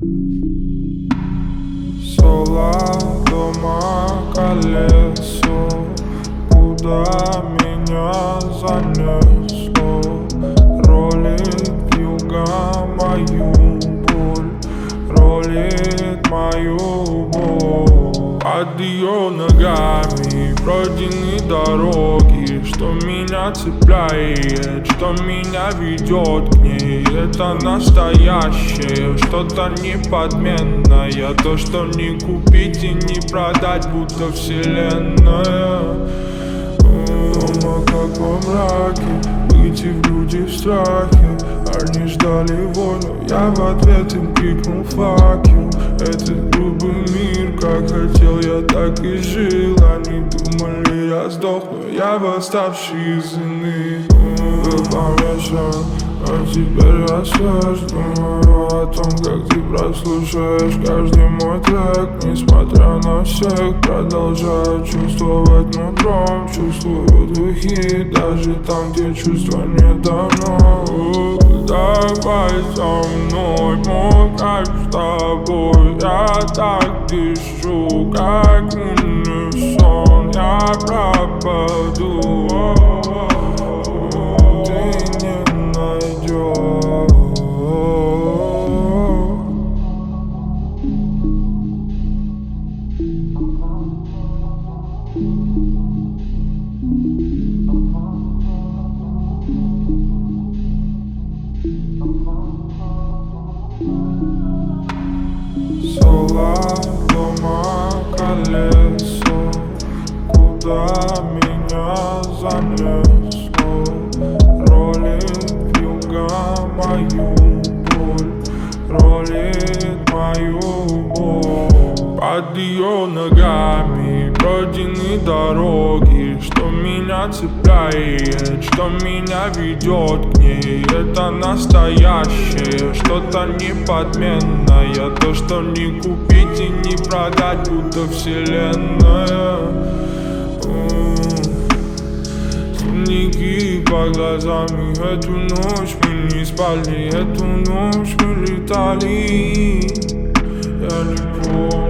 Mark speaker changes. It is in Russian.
Speaker 1: Дома колесо, куда меня занесло. Ролит вьюга мою боль, ролит мою боль. Под ее ногами пройдены дороги, что меня цепляет, что меня ведет к ней. Это настоящее, что-то неподменное, то, что не купить и не продать, будто вселенная. Дома как во мраке, выйти в люди в страхе. Они ждали войну, я в ответ им крикнул fuck you. Этот грубый мир, как хотел, я так и жил. Они думали, я сдохну, я восставший из иных. Был помешан, а теперь я свеж. Думаю о том, как ты прослушаешь каждый мой трек. Несмотря на всех, продолжаю чувствовать нутром. Чувствую духи, даже там, где чувства не дано. Давай со мной, мой кайф с тобой. Я так дышу, как унисон. Я пропаду, ты не найдешь. Дома колесо, куда меня занесло. Ролит вьюга мою боль, ролит мою боль. Под ее ногами пройдены дороги, что меня цепляет, что меня ведет к ней. Это настоящее, что-то неподменное, то, что не купить и не продать, будто вселенная. Синяки по глазами, эту ночь мы не спали, эту ночь мы летали. Я не помню.